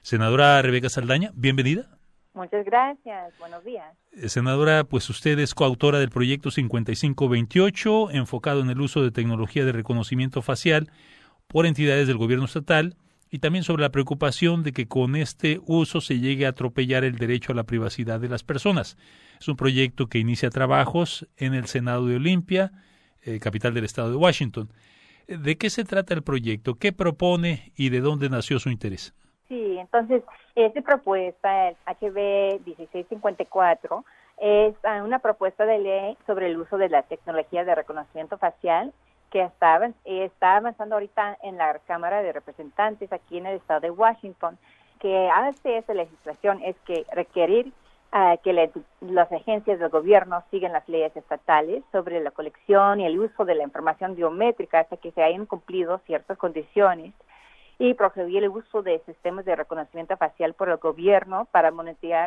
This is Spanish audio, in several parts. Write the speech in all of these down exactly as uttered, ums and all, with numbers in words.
Senadora Rebeca Saldaña, bienvenida. Muchas gracias, buenos días. Eh, senadora, pues usted es coautora del proyecto cincuenta y cinco veintiocho, enfocado en el uso de tecnología de reconocimiento facial por entidades del gobierno estatal, y también sobre la preocupación de que con este uso se llegue a atropellar el derecho a la privacidad de las personas. Es un proyecto que inicia trabajos en el Senado de Olympia, eh, capital del estado de Washington. ¿De qué se trata el proyecto? ¿Qué propone y de dónde nació su interés? Sí, entonces, esta propuesta, el H B dieciséis cincuenta y cuatro, es uh, una propuesta de ley sobre el uso de la tecnología de reconocimiento facial que está, está avanzando ahorita en la Cámara de Representantes aquí en el estado de Washington. Que hace esta legislación es que requerir uh, que le, las agencias del gobierno sigan las leyes estatales sobre la colección y el uso de la información biométrica hasta que se hayan cumplido ciertas condiciones, y prohibir el uso de sistemas de reconocimiento facial por el gobierno para monitorear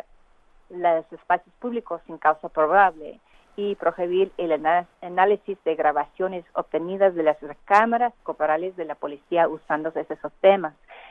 los espacios públicos sin causa probable, y prohibir el análisis de grabaciones obtenidas de las cámaras corporales de la policía usando esos sistemas.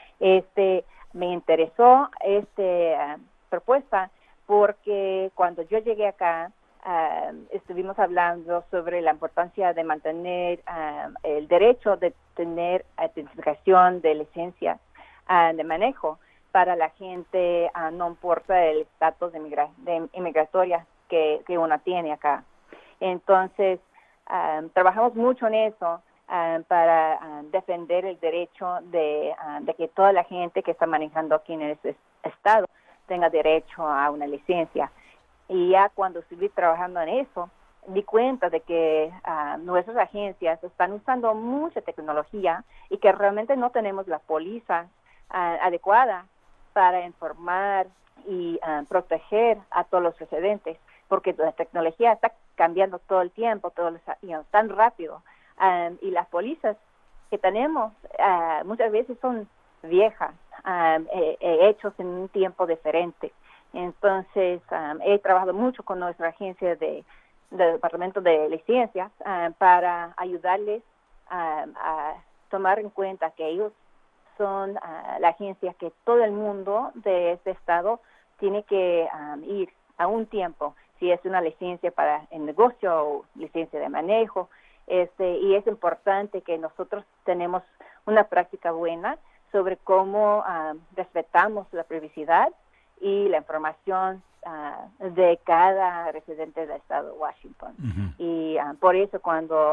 Este, me interesó esta uh, propuesta porque cuando yo llegué acá, Uh, estuvimos hablando sobre la importancia de mantener uh, el derecho de tener identificación de licencias uh, de manejo para la gente, uh, no importa el estatus de, migra- de inmigratoria que, que uno tiene acá. Entonces, uh, trabajamos mucho en eso uh, para uh, defender el derecho de, uh, de que toda la gente que está manejando aquí en este estado tenga derecho a una licencia. Y ya cuando estuve trabajando en eso, di cuenta de que uh, nuestras agencias están usando mucha tecnología y que realmente no tenemos la póliza uh, adecuada para informar y uh, proteger a todos los residentes, porque la tecnología está cambiando todo el tiempo, todo el, you know, tan rápido, um, y las pólizas que tenemos uh, muchas veces son viejas, um, eh, eh, hechos en un tiempo diferente. Entonces, um, he trabajado mucho con nuestra agencia de, del Departamento de Licencias um, para ayudarles um, a tomar en cuenta que ellos son uh, la agencia que todo el mundo de este estado tiene que um, ir a un tiempo, si es una licencia para el negocio o licencia de manejo. Este, y es importante que nosotros tenemos una práctica buena sobre cómo um, respetamos la privacidad y la información uh, de cada residente del estado de Washington. Uh-huh. Y uh, por eso cuando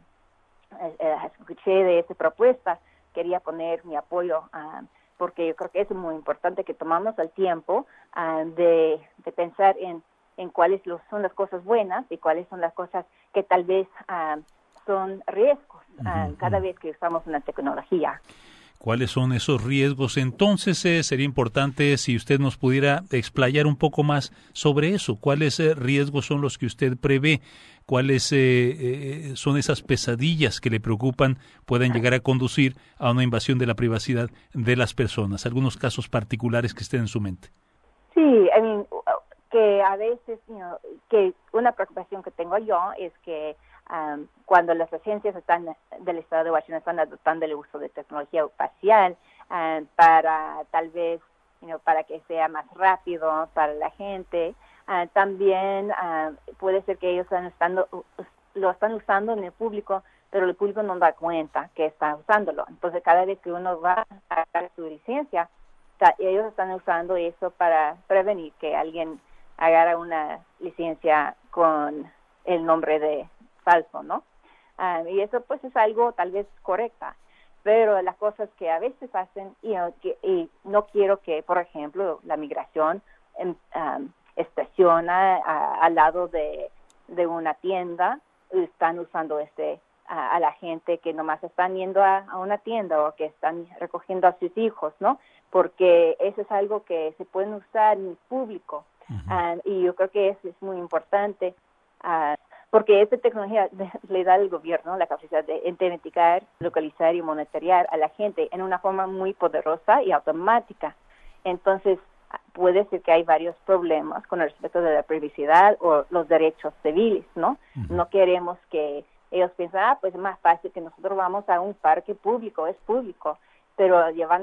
uh, eh, escuché de esta propuesta, quería poner mi apoyo, uh, porque yo creo que es muy importante que tomamos el tiempo uh, de, de pensar en, en cuáles son las cosas buenas y cuáles son las cosas que tal vez uh, son riesgos uh, uh-huh. cada vez que usamos una tecnología. ¿Cuáles son esos riesgos? Entonces, eh, sería importante si usted nos pudiera explayar un poco más sobre eso. ¿Cuáles eh, riesgos son los que usted prevé? ¿Cuáles eh, eh, son esas pesadillas que le preocupan puedan llegar a conducir a una invasión de la privacidad de las personas? ¿Algunos casos particulares que estén en su mente? Sí, I mean, que a veces, you know, que una preocupación que tengo yo es que Um, cuando las agencias están del estado de Washington están adoptando el uso de tecnología facial um, para tal vez, you know, para que sea más rápido para la gente, uh, también uh, puede ser que ellos están estando, uh, lo están usando en el público, pero el público no da cuenta que está usándolo. Entonces, cada vez que uno va a sacar su licencia, ta, ellos están usando eso para prevenir que alguien agarre una licencia con el nombre de falso, ¿no? Um, y eso pues es algo tal vez correcta, pero las cosas que a veces hacen, you know, que, y no quiero que, por ejemplo, la migración um, estaciona a, al lado de, de una tienda, y están usando este a, a la gente que nomás están yendo a, a una tienda o que están recogiendo a sus hijos, ¿no? Porque eso es algo que se puede usar en público. Uh-huh. Um, y yo creo que eso es muy importante, uh, porque esta tecnología le da al gobierno la capacidad de identificar, localizar y monitorear a la gente en una forma muy poderosa y automática. Entonces, puede ser que hay varios problemas con respecto de la privacidad o los derechos civiles, ¿no? Uh-huh. No queremos que ellos piensen, ah, pues es más fácil que nosotros vamos a un parque público, es público, pero llevan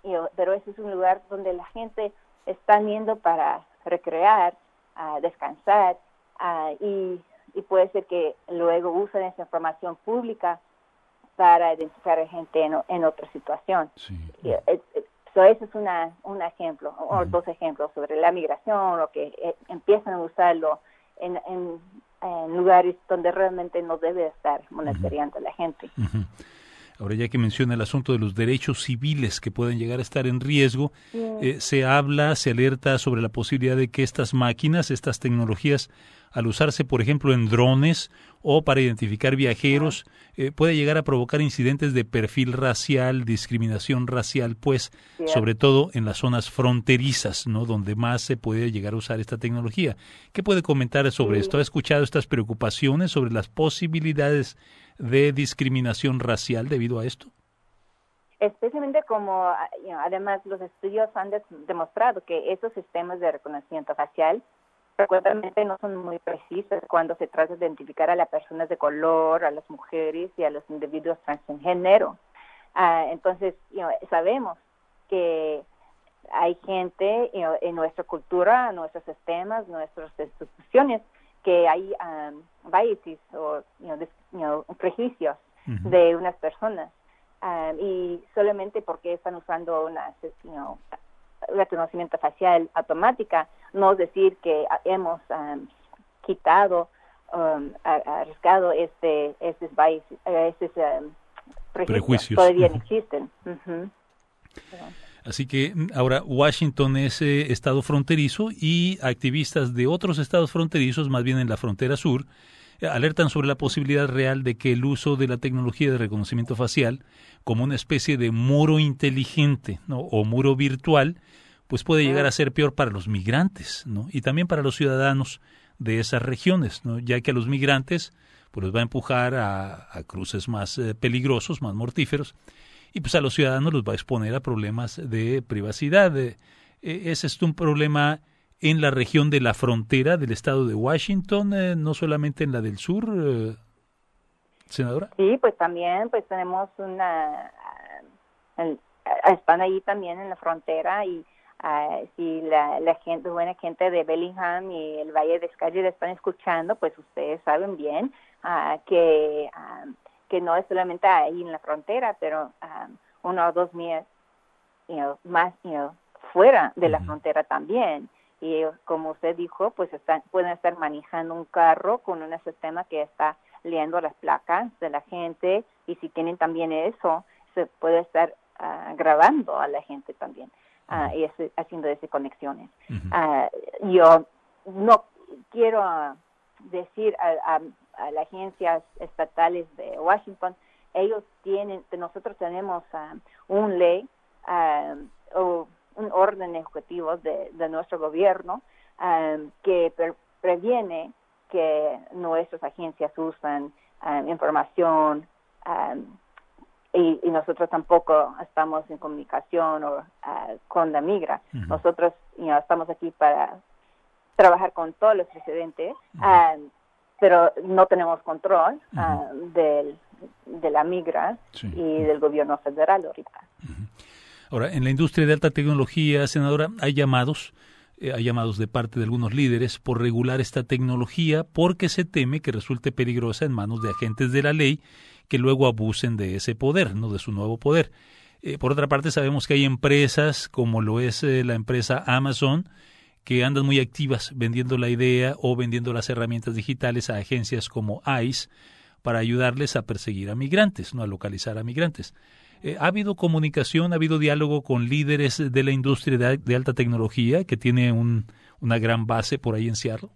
you pero ese es un lugar donde la gente está yendo para recrear, uh, descansar, uh, y, y puede ser que luego usen esa información pública para identificar a gente en, en otra situación. Sí. Y, it, it, so ese es una, un ejemplo, o uh-huh. dos ejemplos sobre la migración, o que eh, empiezan a usarlo en, en, en lugares donde realmente no debe estar monitoreando uh-huh. a la gente. Uh-huh. Ahora, ya que menciona el asunto de los derechos civiles que pueden llegar a estar en riesgo, sí. eh, se habla, se alerta sobre la posibilidad de que estas máquinas, estas tecnologías, al usarse, por ejemplo, en drones o para identificar viajeros, eh, puede llegar a provocar incidentes de perfil racial, discriminación racial, pues, sí. sobre todo en las zonas fronterizas, ¿no?, donde más se puede llegar a usar esta tecnología. ¿Qué puede comentar sobre sí. esto? ¿Ha escuchado estas preocupaciones sobre las posibilidades de discriminación racial debido a esto? Especialmente como, you know, además los estudios han de- demostrado que esos sistemas de reconocimiento facial frecuentemente no son muy precisos cuando se trata de identificar a las personas de color, a las mujeres y a los individuos transgénero. Uh, entonces, you know, sabemos que hay gente, you know, en nuestra cultura, nuestros sistemas, nuestras instituciones, que hay um, biases o you know, dis, you know, prejuicios uh-huh. de unas personas, um, y solamente porque están usando una, you know, reconocimiento facial automática, no es decir que hemos um, quitado, um, arriesgado este, estos biases, estos um, prejuicios, prejuicios. Todavía uh-huh. existen. Uh-huh. Así que ahora Washington es eh, estado fronterizo y activistas de otros estados fronterizos, más bien en la frontera sur, eh, alertan sobre la posibilidad real de que el uso de la tecnología de reconocimiento facial como una especie de muro inteligente, ¿no?, o muro virtual, pues puede llegar a ser peor para los migrantes, ¿no?, y también para los ciudadanos de esas regiones, ¿no?, ya que a los migrantes pues los va a empujar a, a cruces más eh, peligrosos, más mortíferos, y pues a los ciudadanos los va a exponer a problemas de privacidad. Eh, ¿Ese es un problema en la región de la frontera del estado de Washington, eh, no solamente en la del sur, eh, senadora? Sí, pues también pues tenemos una... Uh, están ahí también en la frontera y uh, si la, la gente, buena gente de Bellingham y el Valle de Skyler están escuchando, pues ustedes saben bien uh, que... Uh, que no es solamente ahí en la frontera, pero um, uno o dos millas you know, más you know, fuera de la uh-huh. frontera también. Y ellos, como usted dijo, pues están, pueden estar manejando un carro con un sistema que está leyendo las placas de la gente, y si tienen también eso, se puede estar uh, grabando a la gente también uh, y ese, haciendo esas conexiones. Uh-huh. Uh, yo no quiero uh, decir a, a a las agencias estatales de Washington, ellos tienen, nosotros tenemos um, un ley um, o un orden ejecutivo de, de nuestro gobierno um, que pre- previene que nuestras agencias usan um, información um, y, y nosotros tampoco estamos en comunicación o, uh, con la migra. Uh-huh. Nosotros you know, estamos aquí para trabajar con todos los residentes, uh-huh. um, pero no tenemos control uh, uh, del, de la migra sí. y del gobierno federal ahorita. Uh-huh. Ahora, en la industria de alta tecnología, senadora, hay llamados, eh, hay llamados de parte de algunos líderes por regular esta tecnología porque se teme que resulte peligrosa en manos de agentes de la ley que luego abusen de ese poder, no de su nuevo poder. Eh, por otra parte, sabemos que hay empresas, como lo es eh, la empresa Amazon, que andan muy activas vendiendo la idea o vendiendo las herramientas digitales a agencias como ICE para ayudarles a perseguir a migrantes, no a localizar a migrantes. Eh, ¿Ha habido comunicación, ha habido diálogo con líderes de la industria de, de alta tecnología que tiene un, una gran base por ahí en Seattle?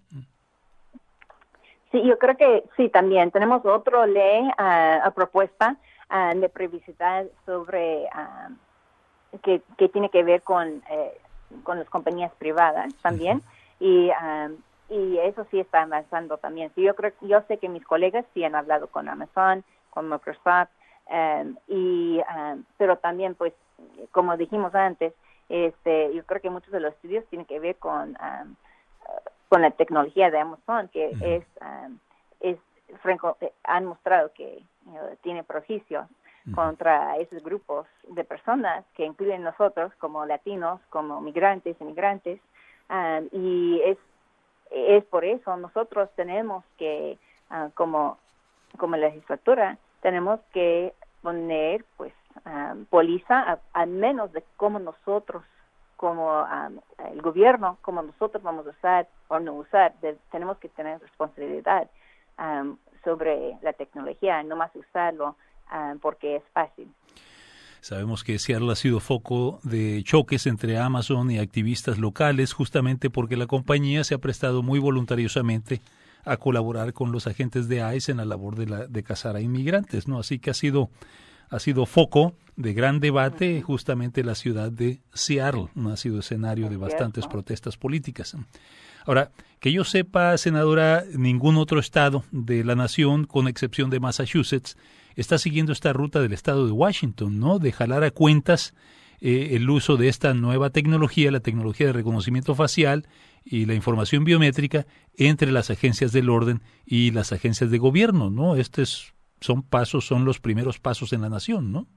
Sí, yo creo que sí, también. Tenemos otra ley, uh, propuesta uh, de privacidad sobre uh, que, que tiene que ver con... Eh, con las compañías privadas también, uh-huh. y um, y eso sí está avanzando también. Sí, yo creo, yo sé que mis colegas sí han hablado con Amazon, con Microsoft, um, y um, pero también, pues, como dijimos antes, este, yo creo que muchos de los estudios tienen que ver con um, con la tecnología de Amazon, que uh-huh. es um, es franco, han mostrado que you know, tiene prejuicios uh-huh. contra esos grupos de personas que incluyen nosotros como latinos, como migrantes, inmigrantes, um, y es es por eso nosotros tenemos que, uh, como como legislatura, tenemos que poner pues um, póliza al menos de cómo nosotros, como um, el gobierno, como nosotros vamos a usar o no usar, de, tenemos que tener responsabilidad um, sobre la tecnología, no más usarlo um, porque es fácil. Sabemos que Seattle ha sido foco de choques entre Amazon y activistas locales, justamente porque la compañía se ha prestado muy voluntariosamente a colaborar con los agentes de ICE en la labor de, la, de cazar a inmigrantes, ¿no? Así que ha sido ha sido foco de gran debate justamente la ciudad de Seattle, ¿no? Ha sido escenario de bastantes protestas políticas. Ahora, que yo sepa, senadora, ningún otro estado de la nación, con excepción de Massachusetts, está siguiendo esta ruta del estado de Washington, ¿no? De jalar a cuentas eh, el uso de esta nueva tecnología, la tecnología de reconocimiento facial y la información biométrica entre las agencias del orden y las agencias de gobierno, ¿no? Estos son pasos, son los primeros pasos en la nación, ¿no?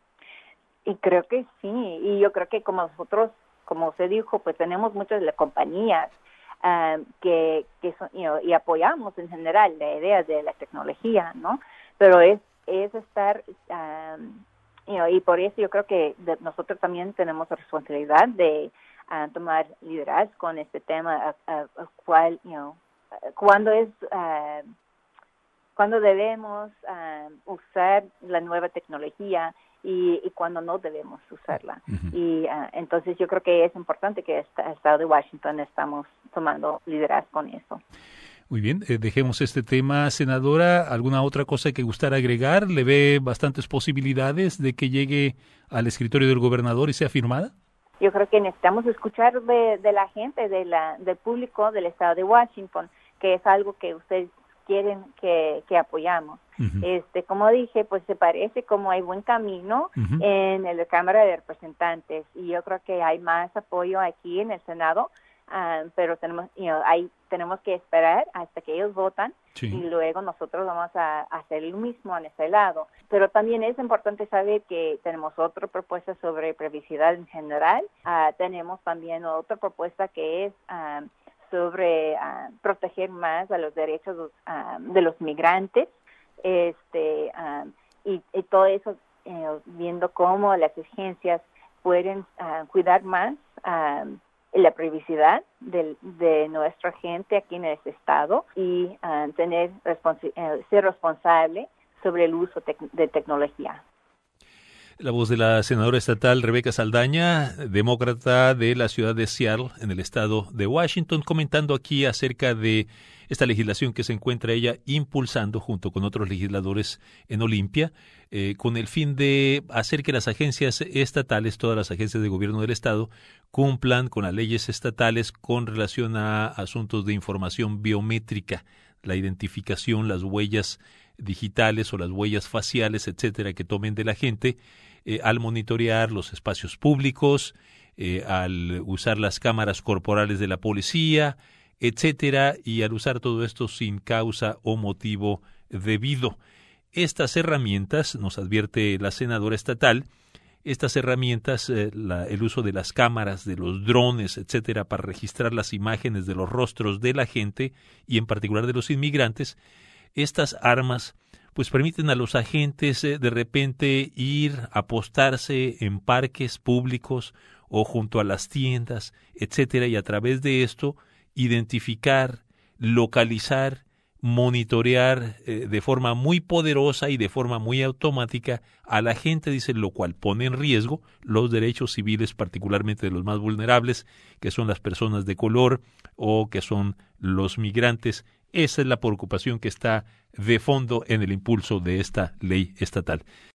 Y creo que sí, y yo creo que como nosotros, como usted dijo, pues tenemos muchas de las compañías um, que, que son, you know, y apoyamos en general la idea de la tecnología, ¿no? Pero es, es estar, um, you know, y por eso yo creo que de, nosotros también tenemos la responsabilidad de uh, tomar liderazgo con este tema, a, a, a cual, you know, cuando es... Uh, cuando debemos uh, usar la nueva tecnología y, y cuando no debemos usarla. Uh-huh. Y uh, entonces yo creo que es importante que el estado de Washington estamos tomando liderazgo con eso. Muy bien, eh, dejemos este tema, senadora. ¿Alguna otra cosa que gustara agregar? ¿Le ve bastantes posibilidades de que llegue al escritorio del gobernador y sea firmada? Yo creo que necesitamos escuchar de, de la gente, de la, del público del estado de Washington, que es algo que usted quieren que, que apoyamos. Uh-huh. Este, como dije, pues se parece como hay buen camino uh-huh. en la Cámara de Representantes y yo creo que hay más apoyo aquí en el Senado, uh, pero tenemos, you know, hay, tenemos que esperar hasta que ellos votan sí. y luego nosotros vamos a, a hacer lo mismo en este lado. Pero también es importante saber que tenemos otra propuesta sobre privacidad en general. Uh, tenemos también otra propuesta que es uh, sobre uh, proteger más a los derechos uh, de los migrantes, este uh, y, y todo eso uh, viendo cómo las agencias pueden uh, cuidar más uh, la privacidad de, de nuestra gente aquí en este estado y uh, tener responsi- uh, ser responsable sobre el uso tec- de tecnología. La voz de la senadora estatal Rebeca Saldaña, demócrata de la ciudad de Seattle, en el estado de Washington, comentando aquí acerca de esta legislación que se encuentra ella impulsando junto con otros legisladores en Olympia, eh, con el fin de hacer que las agencias estatales, todas las agencias de gobierno del estado, cumplan con las leyes estatales con relación a asuntos de información biométrica, la identificación, las huellas digitales o las huellas faciales, etcétera, que tomen de la gente eh, al monitorear los espacios públicos, eh, al usar las cámaras corporales de la policía, etcétera, y al usar todo esto sin causa o motivo debido. Estas herramientas, nos advierte la senadora estatal, estas herramientas, eh, la, el uso de las cámaras, de los drones, etcétera, para registrar las imágenes de los rostros de la gente y en particular de los inmigrantes, estas armas pues permiten a los agentes eh, de repente ir a apostarse en parques públicos o junto a las tiendas, etcétera, y a través de esto identificar, localizar, monitorear eh, de forma muy poderosa y de forma muy automática a la gente, dice, lo cual pone en riesgo los derechos civiles, particularmente de los más vulnerables, que son las personas de color o que son los migrantes. Esa es la preocupación que está de fondo en el impulso de esta ley estatal.